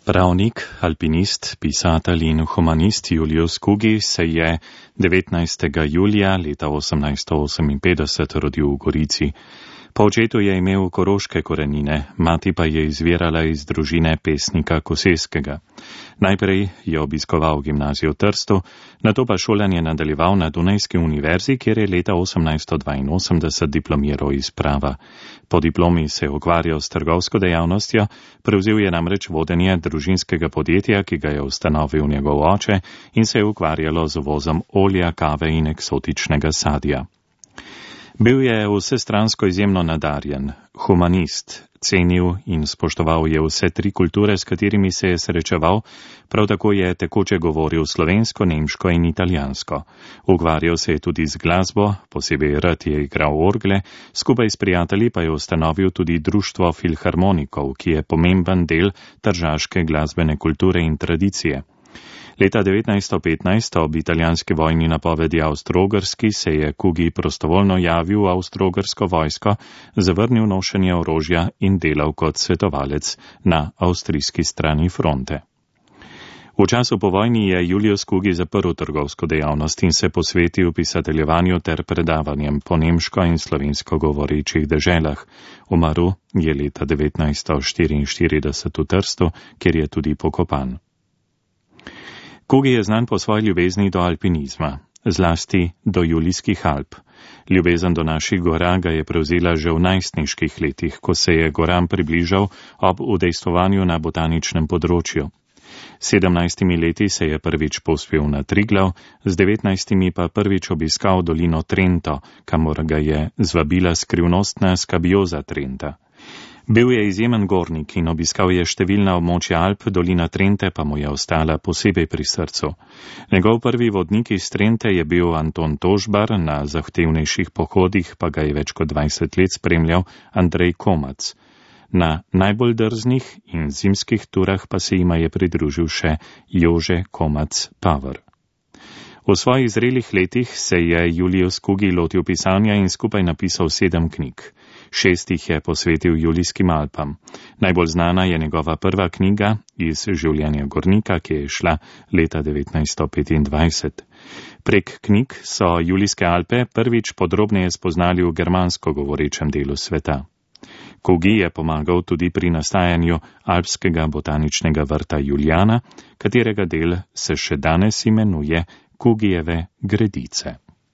Pravnik, alpinist, pisatelj in humanist Julius Kugi se je 19. julija leta 1858 rodil v Gorici. Po očetu je imel koroške korenine, mati pa je izvirala iz družine pesnika Koseskega. Najprej je obiskoval gimnazijo v Trstu, nato pa šolanje nadaljeval na Dunajski univerzi, kjer je leta 1882 diplomiral iz prava. Po diplomi se je ukvarjal s trgovsko dejavnostjo, prevzel je namreč vodenje družinskega podjetja, ki ga je ustanovil njegov oče in se je ukvarjalo z uvozom olja, kave in eksotičnega sadja. Bil je vsestransko izjemno nadarjen, humanist, cenil in spoštoval je vse tri kulture, s katerimi se je srečeval, prav tako je tekoče govoril slovensko, nemško in italijansko. Ukvarjal se je tudi z glasbo, posebej rad je igral orgle, skupaj s prijatelji pa je ustanovil tudi društvo filharmonikov, ki je pomemben del tržaške glasbene kulture in tradicije. Leta 1915 ob italijanski vojni napovedi Avstro-Ogrski se je Kugi prostovoljno javil v avstro-ogrsko vojsko, zavrnil nošenje orožja in delal kot svetovalec na avstrijski strani fronte. V času po vojni je Julius Kugi zaprl trgovsko dejavnost in se posvetil pisateljevanju ter predavanjem po nemško in slovensko govorečih deželah. Umrl je leta 1944 v Trstu, kjer je tudi pokopan. Kugi je znan po svoji ljubezni do alpinizma, zlasti do Julijskih Alp. Ljubezen do naših gora ga je prevzela že v najstniških letih, ko se je goram približal ob udejstvovanju na botaničnem področju. 17 leti se je prvič povzpel na Triglav, z 19 pa prvič obiskal dolino Trento, kamor ga je zvabila skrivnostna skabioza Trenta. Bil je izjemen gornik in obiskal je številna območja Alp, dolina Trente pa mu je ostala posebej pri srcu. Njegov prvi vodnik iz Trente je bil Anton Tožbar, na zahtevnejših pohodih pa ga je več kot 20 let spremljal Andrej Komac. Na najbolj drznih in zimskih turah pa se jima je pridružil še Jože Komac Pavr. V svojih zrelih letih se je Julius Kugi lotil pisanja in skupaj napisal 7 knjig. 6 jih je posvetil Julijskim Alpam. Najbolj znana je njegova prva knjiga Iz življenja gornika, ki je šla leta 1925. Prek knjig so Julijske Alpe prvič podrobneje spoznali v germansko govorečem delu sveta. Kugi je pomagal tudi pri nastajanju alpskega botaničnega vrta Julijana, katerega del se še danes imenuje Kugijeve gredice.